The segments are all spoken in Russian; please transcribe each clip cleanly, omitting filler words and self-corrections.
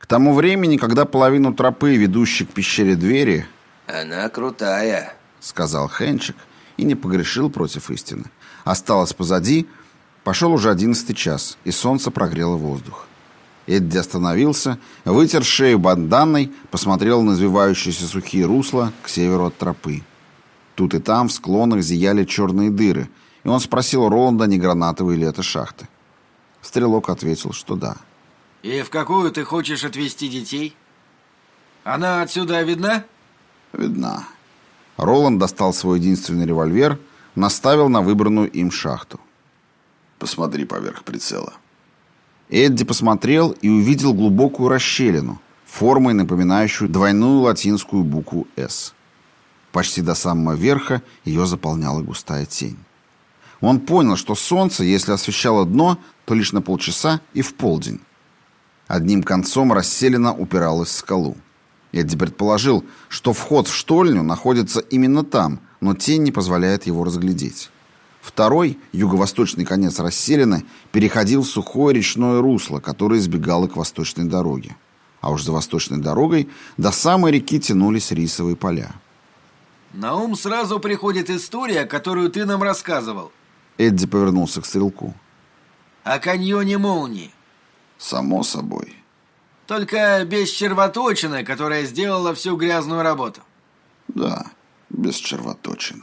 К тому времени, когда половину тропы, ведущей к пещере двери... «Она крутая», — сказал Хенчик и не погрешил против истины. Осталось позади, пошел уже 11-й час, и солнце прогрело воздух. Эдди остановился, вытер шею банданой, посмотрел на извивающиеся сухие русла к северу от тропы. Тут и там в склонах зияли черные дыры, и он спросил Роланда, не гранатовые ли это шахты. Стрелок ответил, что да. «И в какую ты хочешь отвезти детей? Она отсюда видна?» «Видна». Роланд достал свой единственный револьвер, наставил на выбранную им шахту. «Посмотри поверх прицела». Эдди посмотрел и увидел глубокую расщелину, формой напоминающую двойную латинскую букву «С». Почти до самого верха ее заполняла густая тень. Он понял, что солнце, если освещало дно, то лишь на полчаса и в полдень. Одним концом расселена упиралась в скалу. Эдди предположил, что вход в штольню находится именно там, но тень не позволяет его разглядеть. Второй, юго-восточный конец расселены, переходил в сухое речное русло, которое сбегало к восточной дороге. А уж за восточной дорогой до самой реки тянулись рисовые поля. На ум сразу приходит история, которую ты нам рассказывал. Эдди повернулся к стрелку. О каньоне молнии. Само собой. Только без червоточины, которая сделала всю грязную работу. Да, без червоточины.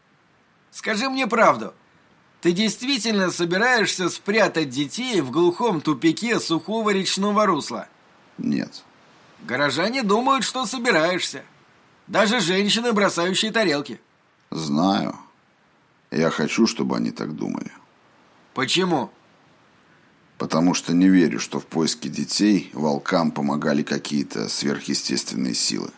Скажи мне правду. Ты действительно собираешься спрятать детей в глухом тупике сухого речного русла? Нет. Горожане думают, что собираешься. Даже женщины, бросающие тарелки. Знаю. Я хочу, чтобы они так думали. Почему? Потому что не верю, что в поиске детей волкам помогали какие-то сверхъестественные силы.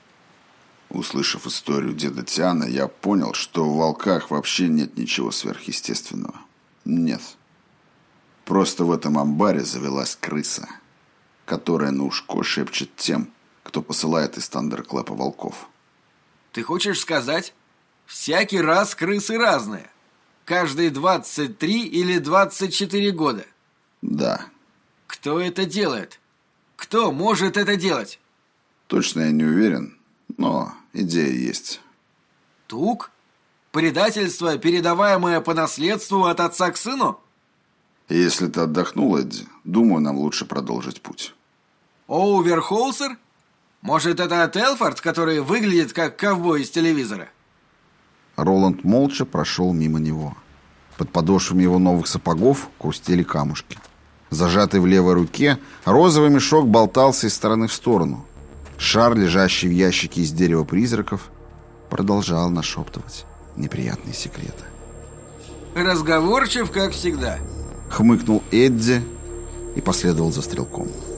Услышав историю деда Тиана, я понял, что в волках вообще нет ничего сверхъестественного. Нет. Просто в этом амбаре завелась крыса, которая на ушко шепчет тем, кто посылает из Тандерклэпа волков. Ты хочешь сказать, всякий раз крысы разные? Каждые 23 или 24 года? Да. Кто это делает? Кто может это делать? Точно я не уверен, но идея есть. Тук? Предательство, передаваемое по наследству от отца к сыну? Если ты отдохнул, Эдди, думаю, нам лучше продолжить путь. Оуверхолсер? Может, это Телфорд, который выглядит как ковбой из телевизора? Роланд молча прошел мимо него. Под подошвами его новых сапогов хрустели камушки. Зажатый в левой руке, розовый мешок болтался из стороны в сторону. Шар, лежащий в ящике из дерева призраков, продолжал нашептывать неприятные секреты. Разговорчив, как всегда. Хмыкнул Эдди и последовал за стрелком.